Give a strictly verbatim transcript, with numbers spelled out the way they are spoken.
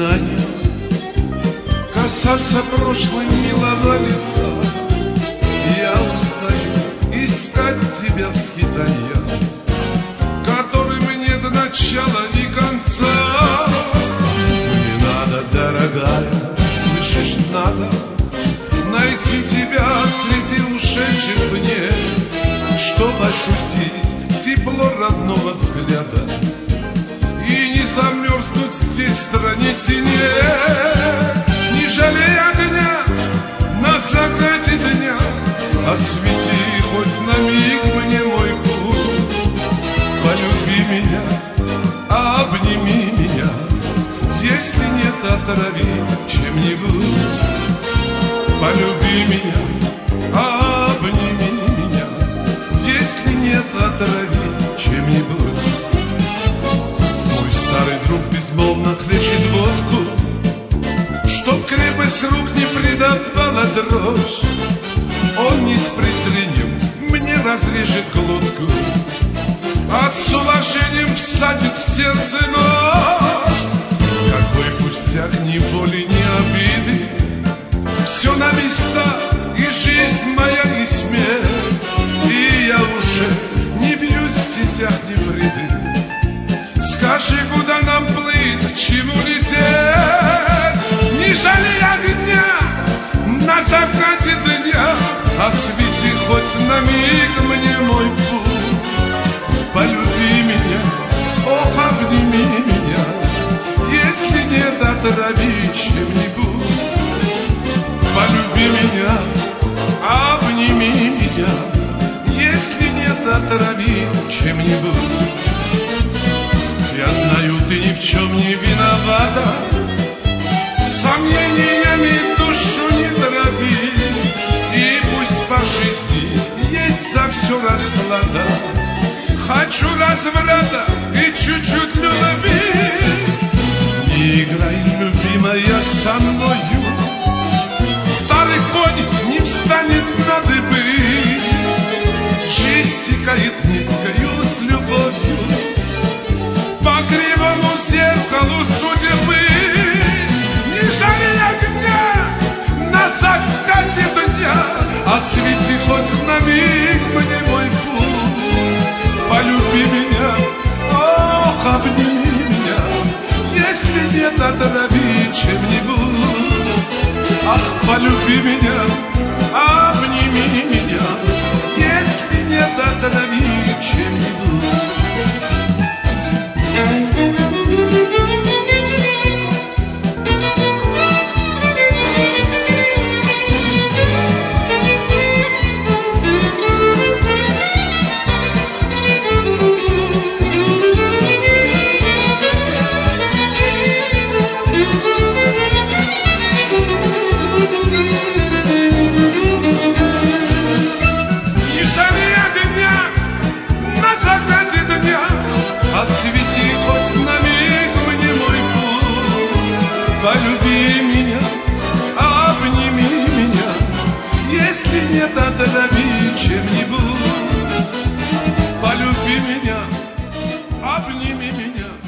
воспоминания, касаться прошлым милого лица. Я устаю искать тебя в скитаниях, которым нет начала ни конца. Не надо, дорогая, слышишь, надо найти тебя среди ушедших дней, чтоб ощутить тепло родного взгляда и не замерзнуть здесь в стране теней. Не жалей огня на закате дня, освети хоть на миг мне мой путь. Полюби меня, обними меня, если нет, отрави чем-нибудь. Полюби меня, обними меня, если нет, отрави чем-нибудь. Мой старый друг безмолвно хлещет водку, чтоб крепость рук не придавала дрожь. Он не с презрением мне разрежет глотку, а с уважением всадит в сердце нож. Какой пустяк, ни боли, ни обиды, все на места, и жизнь моя, и смерть. И я уже не бьюсь в сетях невреды. Скажи, куда нам плыть, к чему лететь? Не жалей огня на закате дня, освети хоть на миг мне мой путь. Полюби меня, ох, обними меня, если нет, отрави чем-нибудь. Полюби меня, обними меня, если нет, отрави чем-нибудь. Я знаю, ты ни в чем не виновата, сомнениями душу не трави. И пусть по жизни есть за все расплата, хочу разврата и чуть-чуть любви. Не играй, любимая, со мною, старый конь не встанет на дыбы. Жизнь текает ниткою с любовью по кривому зеркалу судьбы. Не жалей огня на закате дня, освети хоть на миг мне мой путь. Полюби меня, ох, обними меня, если нет, отрави чем-нибудь. Ах, полюби меня, обними меня, если нет, отрави чем-нибудь. Освети хоть на миг мне мой путь. Полюби меня, обними меня, если нет, отрави чем-нибудь. Полюби меня, обними меня,